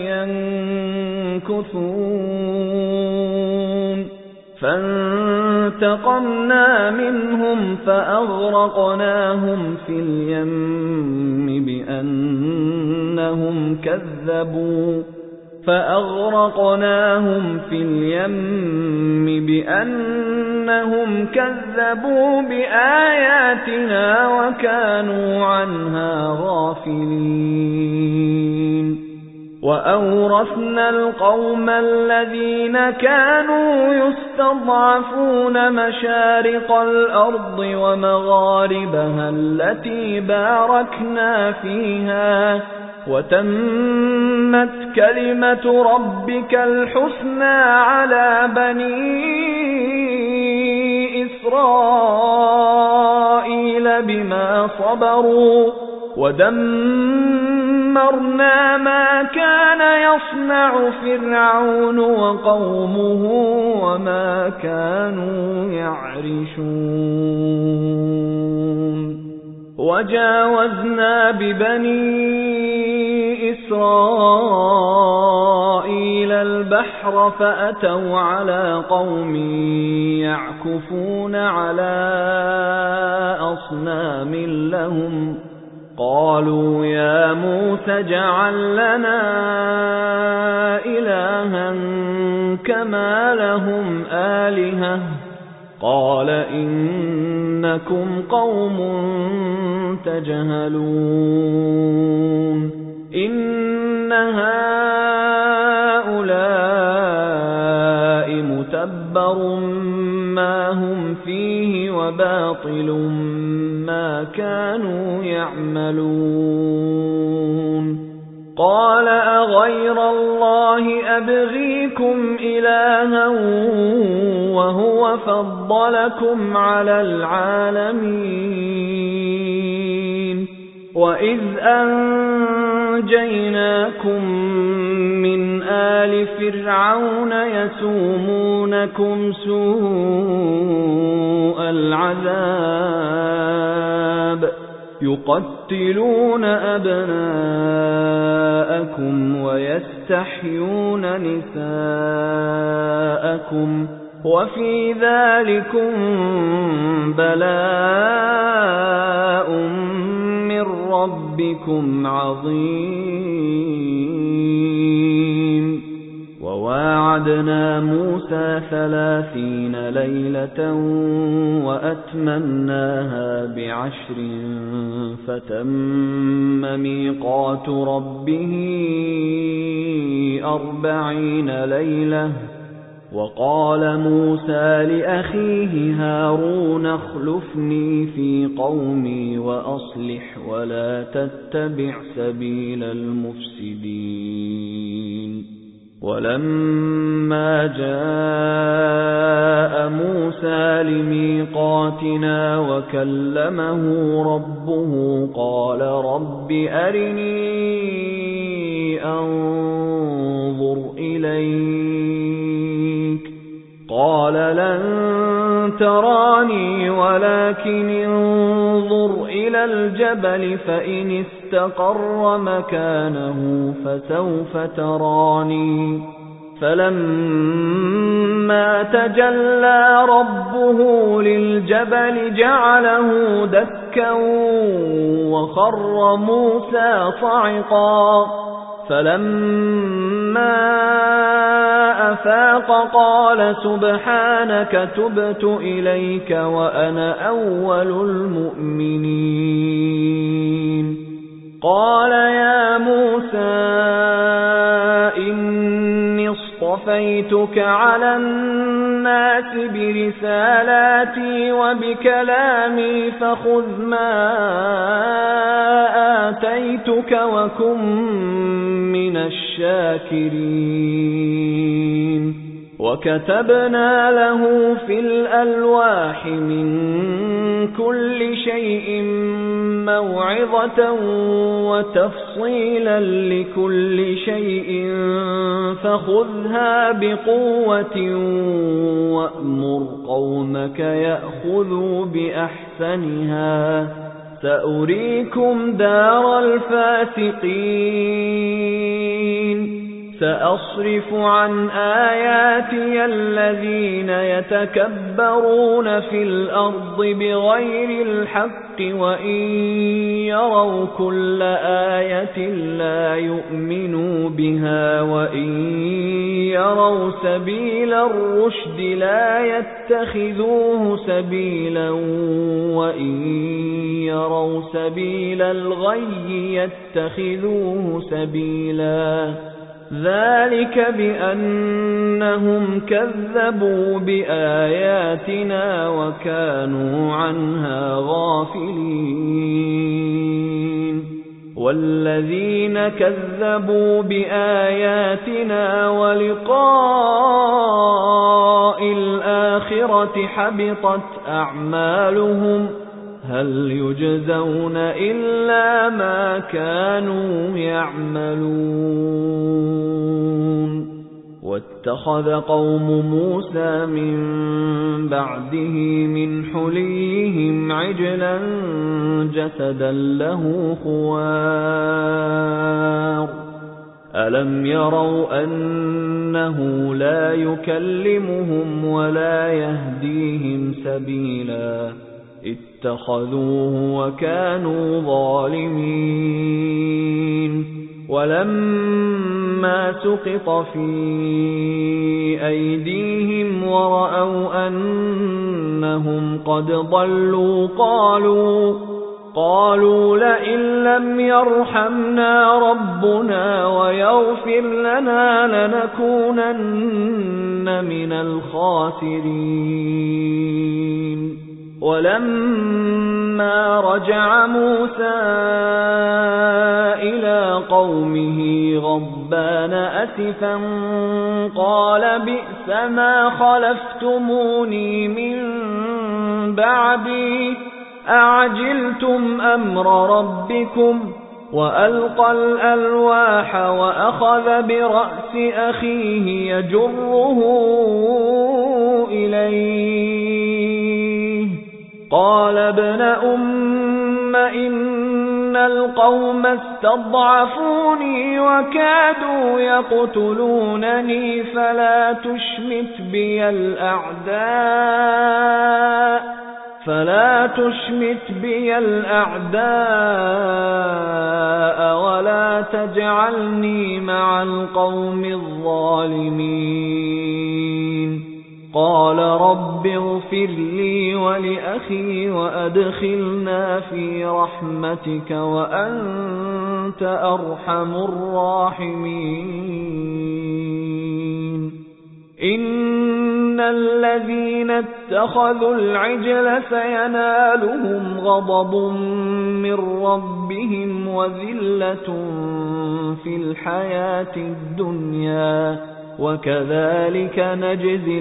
ينكثون فانتقمنا منهم فأغرقناهم في اليم بأنهم كذبوا فأغرقناهم في اليم بأنهم كذبوا بآياتنا وكانوا عنها غافلين وأورثنا القوم الذين كانوا يستضعفون مشارق الأرض ومغاربها التي باركنا فيها وتمت كلمة ربك الحسنى على بني إسرائيل بما صبروا ودمرنا ما كان يصنع فرعون وقومه وما كانوا يعرشون وجاوزنا ببني إسرائيل البحر فأتوا على قوم يعكفون على أصنام لهم قالوا يا موسى اجعل لنا إلها كما لهم آلهة قال إنكم قوم تجهلون إن هؤلاء متبر ما هم فيه وباطل ما كانوا يعملون قال أغير الله أبغيكم إلها وهو فضلكم على العالمين وإذ أنجيناكم من آل فرعون يسومونكم سوء العذاب يقتلون أبناءكم ويستحيون نساءكم وفي ذلكم بلاء من ربكم عظيم وواعدنا موسى ثلاثين ليلة وأتممناها بعشر فتم ميقات ربه أربعين ليلة وقال موسى لأخيه هارون اخلفني في قومي وأصلح ولا تتبع سبيل المفسدين ولما جاء موسى لميقاتنا وكلمه ربه قال رب أرني أنظر إليك قال لن تراني ولكن انظر إلى الجبل فإن استقر مكانه فسوف تراني فَلَمَّا تَجَلَّى رَبُّهُ لِلْجَبَلِ جَعَلَهُ دَكًّا وَخَرَّ مُوسَى صَعِقًا فَلَمَّا أَفَاقَ قَالَ سُبْحَانَكَ تُبْتُ إِلَيْكَ وَأَنَا أَوَّلُ الْمُؤْمِنِينَ قَالَ يَا مُوسَى إِنِّي اصْطَفَيْتُكَ عَلَى النَّاسِ بِرِسَالَاتِي وَبِكَلَامِي فَخُذْ مَا آتَيْتُكَ وَكُن مِّنَ الشَّاكِرِينَ وَكَتَبْنَا لَهُ فِي الْأَلْوَاحِ مِنْ كُلِّ شَيْءٍ مَوْعِظَةً وَتَفْصِيلًا لِكُلِّ شَيْءٍ فَخُذْهَا بِقُوَّةٍ وَأْمُرْ قَوْمَكَ يَأْخُذُوا بِأَحْسَنِهَا سَأُرِيكُمْ دَارَ الْفَاسِقِينَ سَأَصْرِفُ عَنْ آيَاتِيَ الَّذِينَ يَتَكَبَّرُونَ فِي الْأَرْضِ بِغَيْرِ الْحَقِّ وَإِنْ يَرَوْا كُلَّ آيَةٍ لَا يُؤْمِنُوا بِهَا وَإِنْ يَرَوْا سَبِيلَ الرُّشْدِ لَا يَتَّخِذُوهُ سَبِيلًا وَإِنْ يَرَوْا سَبِيلَ الْغَيِّ يَتَّخِذُوهُ سَبِيلًا ذَلِكَ بِأَنَّهُمْ كَذَّبُوا بِآيَاتِنَا وَكَانُوا عَنْهَا غَافِلِينَ وَالَّذِينَ كَذَّبُوا بِآيَاتِنَا وَلِقَاءِ الْآخِرَةِ حَبِطَتْ أَعْمَالُهُمْ هَلْ يُجْزَوْنَ إِلَّا مَا كَانُوا يَعْمَلُونَ وَاتَّخَذَ قَوْمُ مُوسَى مِن بَعْدِهِ مِنْ حُلِيِّهِمْ عِجْلًا جَسَدًا لَّهُ خُوَارٌ أَلَمْ يَرَوْا أَنَّهُ لَا يُكَلِّمُهُمْ وَلَا يَهْدِيهِمْ سَبِيلًا اتَّخَذُوهُ وَكَانُوا ظَالِمِينَ وَلَمَّا سُقِطَ فِي أَيْدِيهِمْ وَرَأَوْا أَنَّهُمْ قَدْ ضَلُّوا قَالُوا قَالُوا لَئِن لَّمْ يَرْحَمْنَا رَبُّنَا وَيَغْفِرْ لَنَا لَنَكُونَنَّ مِنَ الْخَاسِرِينَ وَلَمَّا رَجَعَ مُوسَى إِلَى قَوْمِهِ غَضْبَانَ أَسِفًا قَالَ بِئْسَ مَا خَلَفْتُمُونِي مِن بَعْدِي أَعَجِلْتُمْ أَمْرَ رَبِّكُمْ وَأَلْقَى الْأَلْوَاحَ وَأَخَذَ بِرَأْسِ أَخِيهِ يَجُرُّهُ إِلَيْهِ قَالَ ابْنَ أُمَّ إِنَّ الْقَوْمَ اسْتَضْعَفُونِي وَكَادُوا يَقْتُلُونَنِي فَلَا تُشْمِتْ بِيَ الْأَعْدَاءَ فَلَا تُشْمِتْ بِيَ الْأَعْدَاءَ وَلَا تَجْعَلْنِي مَعَ الْقَوْمِ الظَّالِمِينَ قَالَ رَبِّ اغْفِرْ لِي وَلِأَخِي وَأَدْخِلْنَا فِي رَحْمَتِكَ وَأَنْتَ أَرْحَمُ الرَّاحِمِينَ إِنَّ الَّذِينَ اتَّخَذُوا الْعِجْلَ سَيَنَالُهُمْ غَضَبٌ مِّن رَّبِّهِمْ وَذِلَّةٌ فِي الْحَيَاةِ الدُّنْيَا وَكَذَلِكَ نَجْزِي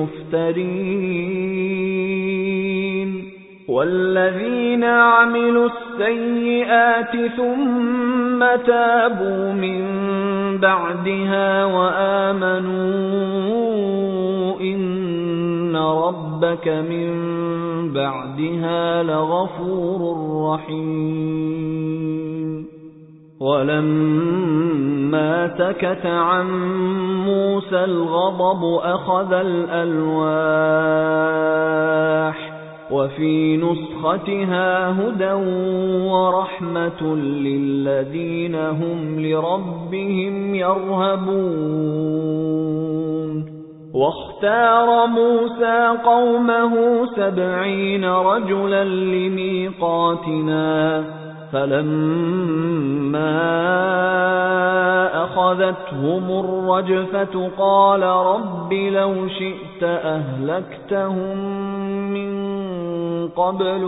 الْمُفْتَرِينَ وَالَّذِينَ عَمِلُوا السَّيِّئَاتِ ثُمَّ تَابُوا مِن بَعْدِهَا وَآمَنُوا إِنَّ رَبَّكَ مِن بَعْدِهَا لَغَفُورٌ رَّحِيمٌ وَلَمَّا فَلَمَّا سَكَتَ عَن مُوسَى الْغَضَبُ أَخَذَ الْأَلْوَاحَ وَفِي نُسْخَتِهَا هُدًى وَرَحْمَةٌ لِّلَّذِينَ هُمْ لِرَبِّهِمْ يَرْهَبُونَ وَاخْتَارَ مُوسَى قَوْمَهُ سَبْعِينَ رَجُلًا لِمِيقَاتِنَا فَلَمَّا أَخَذَتْهُمُ الرَّجْفَةُ قَالَ رَبِّ لَوْ شِئْتَ أَهْلَكْتَهُم مِّن قَبْلُ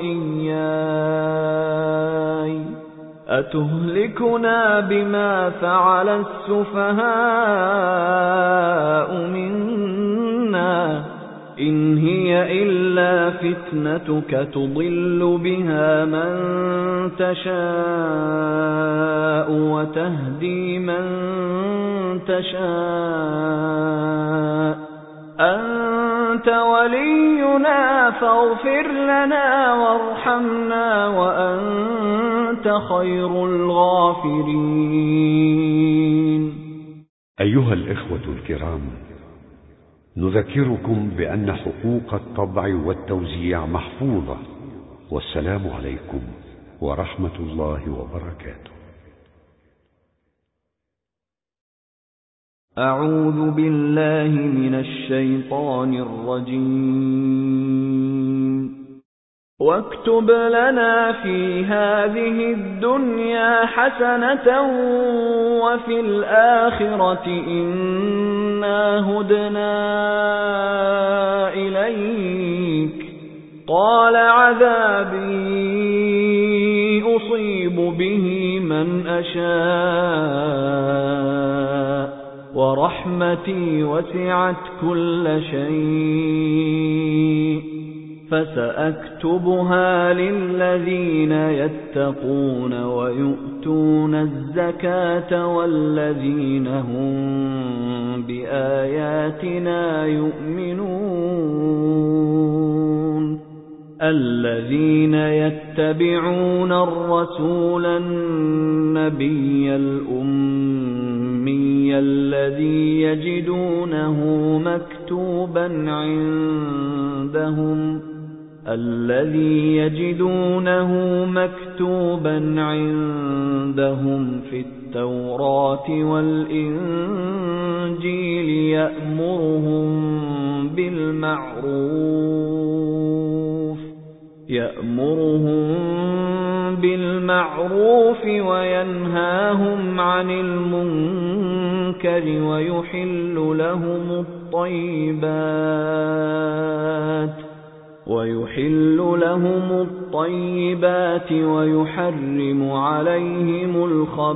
وَإِيَّايَ أَتُهْلِكُنَا بِمَا فَعَلَ السُّفَهَاءُ مِنَّا إِنْ هِيَ إِلَّا فِتْنَتُكَ تُضِلُّ بِهَا مَن تَشَاءُ وَتَهْدِي مَن تَشَاءُ أَنْتَ وَلِيُّنَا فَاغْفِرْ لَنَا وَارْحَمْنَا وَأَنْتَ خَيْرُ الْغَافِرِينَ. أيها الإخوة الكرام، نذكركم بأن حقوق الطبع والتوزيع محفوظة، والسلام عليكم ورحمة الله وبركاته. أعوذ بالله من الشيطان الرجيم. واكتب لنا في هذه الدنيا حسنة وفي الآخرة إنا هدنا إليك قال عذابي أصيب به من أشاء ورحمتي وسعت كل شيء فسأكتبها للذين يتقون ويؤتون الزكاة والذين هم بآياتنا يؤمنون الذين يتبعون الرسول النبي الأمي الذي يجدونه مكتوبا عندهم الذي يجدونه مكتوبا عندهم في التوراة والإنجيل يأمرهم بالمعروف يأمرهم بالمعروف وينهاهم عن المنكر ويحل لهم الطيبات ويحل لهم الطيبات ويحرم عليهم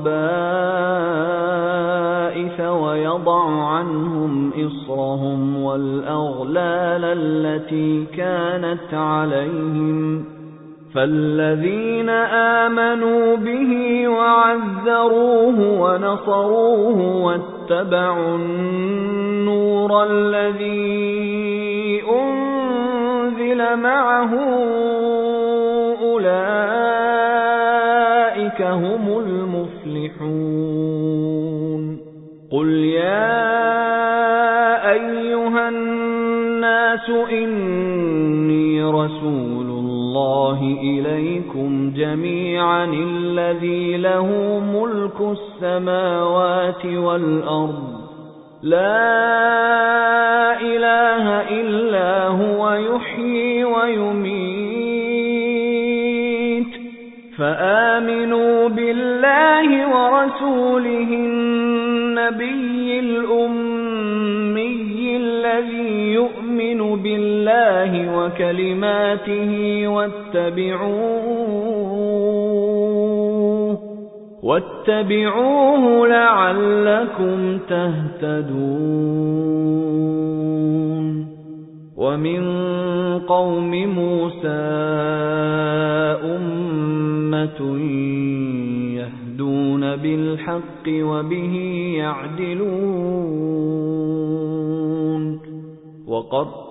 الخبائث ويضع عنهم إصرهم والأغلال التي كانت عليهم فالذين آمنوا به وعزروه ونصروه واتبعوا النور الذي أنزل معه أولئك هم المفلحون. قل يا أيها الناس إني رسول الله إليكم جميعا الذي له ملك السماوات والأرض لا إله إلا هو يحيي ويميت فآمنوا بالله ورسوله النبي الأمي الذي يؤمن بالله وكلماته واتبعوه واتبعوه لعلكم تهتدون. ومن قوم موسى أمة يهدون بالحق وبه يعدلون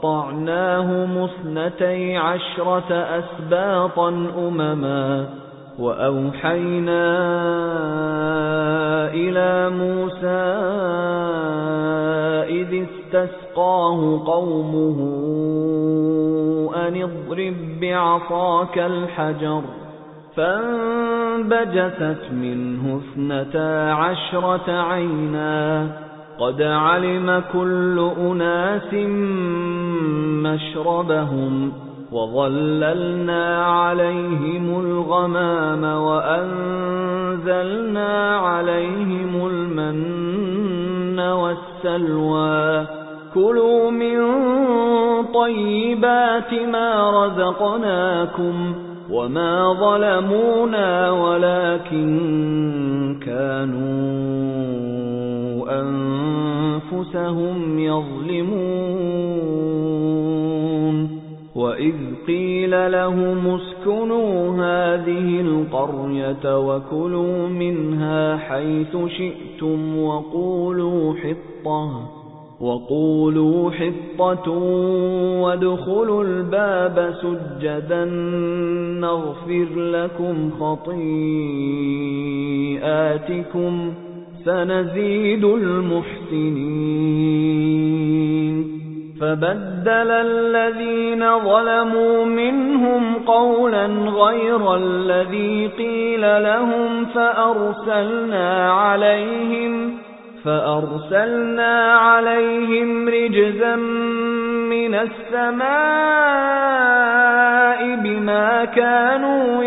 وقطعناهم اثنتي عشرة أسباطا أمما وأوحينا إلى موسى إذ استسقاه قومه أن اضرب بعصاك الحجر فانبجست منه اثنتا عشرة عينا قد علم كل أناس مشربهم وظللنا عليهم الغمام وأنزلنا عليهم المن والسلوى كلوا من طيبات ما رزقناكم وما ظلمونا ولكن كانوا أنفسهم يظلمون وإذ قيل لهم اسكنوا هذه القرية وكلوا منها حيث شئتم وقولوا حطة وقولوا حطة وادخلوا الباب سجدا نغفر لكم خطيئاتكم سنزيد المحسنين فبدل الذين ظلموا منهم قولا غير الذي قيل لهم فأرسلنا عليهم فأرسلنا عليهم رجزا من السماء بما كانوا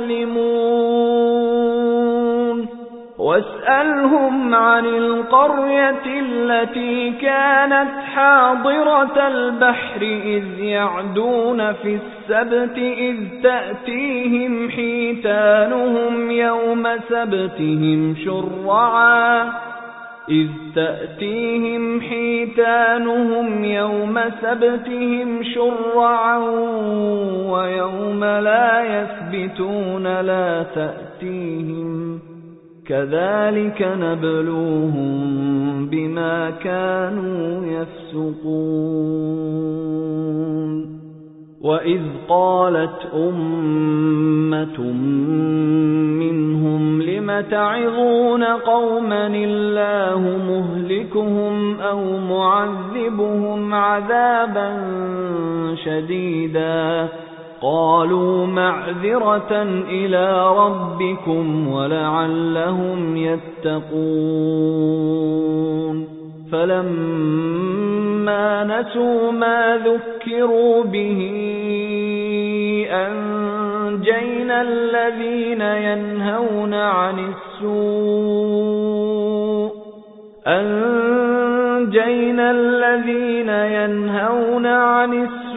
يظلمون واسألهم عن القرية التي كانت حاضرة البحر إذ يعدون في السبت إذ تأتيهم حيتانهم يوم سبتهم شرعا إذ تأتيهم حيتانهم يوم سبتهم شرعا ويوم لا يسبتون لا تأتيهم كذلك نبلوهم بما كانوا يفسقون وإذ قالت أمة منهم لم تعظون قوما الله مهلكهم أو معذبهم عذابا شديدا قالوا معذرة إلى ربكم ولعلهم يتقون فلما نسوا ما ذكروا به أنجينا الذين ينهون عن السوء أنجينا الذين ينهون عن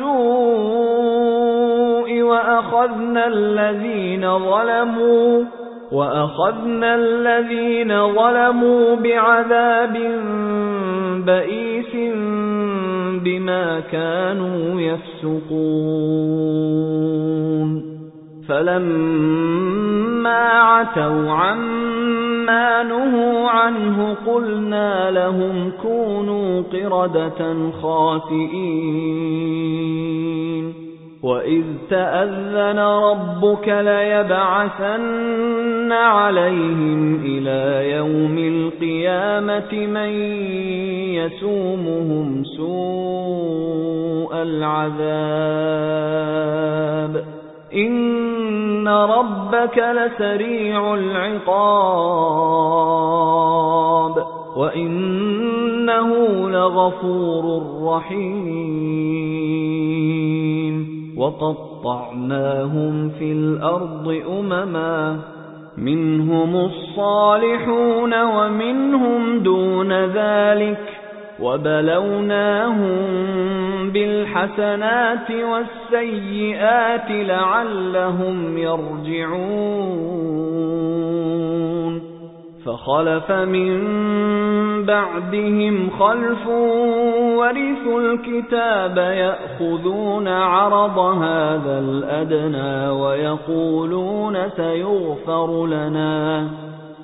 السوء وأخذنا الذين ظلموا وأخذنا الذين ظلموا بعذاب بئيس بما كانوا يفسقون فلما عتوا عما نهوا عنه قلنا لهم كونوا قردة خاسئين وإذ تأذن ربك ليبعثن عليهم إلى يوم القيامة من يسومهم سوء العذاب إن ربك لسريع العقاب وإنه لغفور رحيم وقطعناهم في الأرض أمما منهم الصالحون ومنهم دون ذلك وبلوناهم بالحسنات والسيئات لعلهم يرجعون فخلف من بعدهم خلف ورثوا الكتاب يأخذون عرض هذا الأدنى ويقولون سيغفر لنا